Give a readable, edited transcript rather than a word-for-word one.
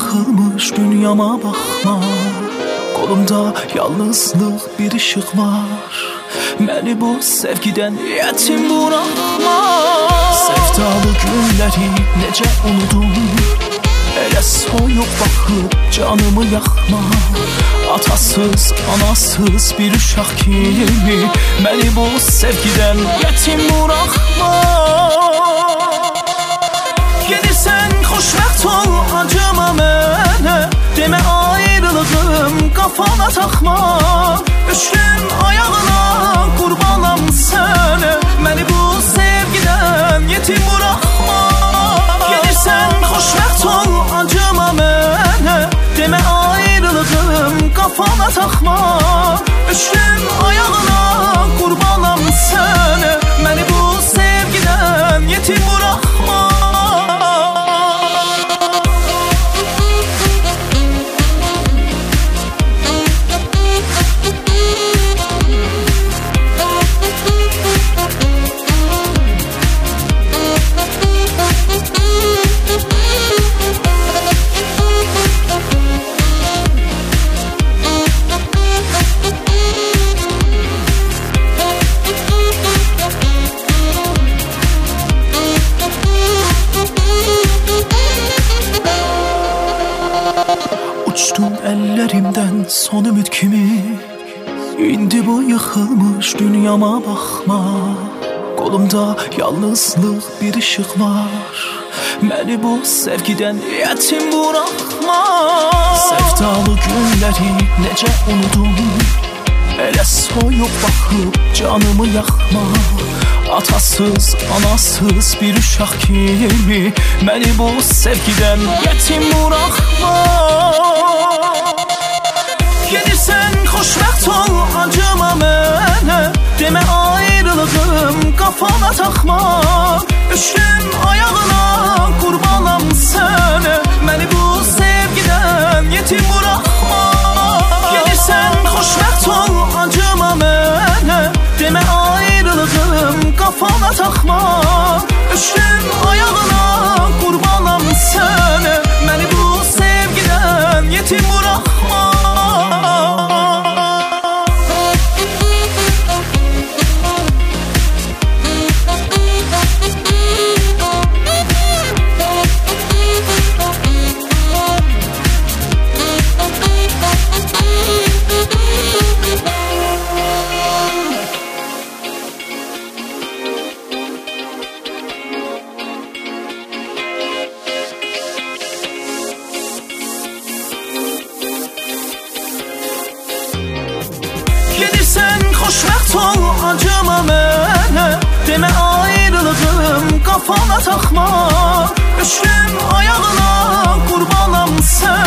yıkılmış dünyama bakma. Kolumda yalnızlık bir ışık var. Beni bu sevgiden yetim bırakma. Sevdalı günleri nece unudum. Elə soyuq baxıb canımı yakma. Atasız, anasız bir uşaq kimi məni bu sevgidən yetim bırakma. Gedirsən xoşbəxt ol, acıma mənə. Demə ayrılığım qafana taxma. Düşdüm ayağına, qurbanam sənə. Məni bu sevgidən yetim bırakma. Gedirsən xoşbəxt ol, acıma mənə. Demə ayrılığım qafana taxma. Düşdüm ayağına, qurbanam sənə. Məni bu sevgidən yetim bırakma. Uçtum ellerimden son ümit kimi. İndi bu yıkılmış dünyama bakma. Kolumda yalnızlık bir ışık var. Beni bu sevgiden yetim bırakma. Sevdalı günleri nece unudum. Elə soyuq baxıb canımı yakma. Atasız, anasız bir uşaq kimi məni bu sevgidən yetim bırakma. Gedirsən xoşbəxt ol, acıma mənə. Demə ayrılığım qafana taxma. Düşdüm ayağına, qurbanam sənə. Məni bu sevgidən yetim bırakma. Gedirsən xoşbəxt ol, acıma mənə. Demə ayrılığım qafana taxma. Düşdüm ayağına, qurbanam sənə. Məni bu sevgidən yetim bırakma. Gedirsən xoşbəxt ol, acıma mənə. Demə ayrılığım qafana taxma. Düşdüm ayağına, qurbanam sənə.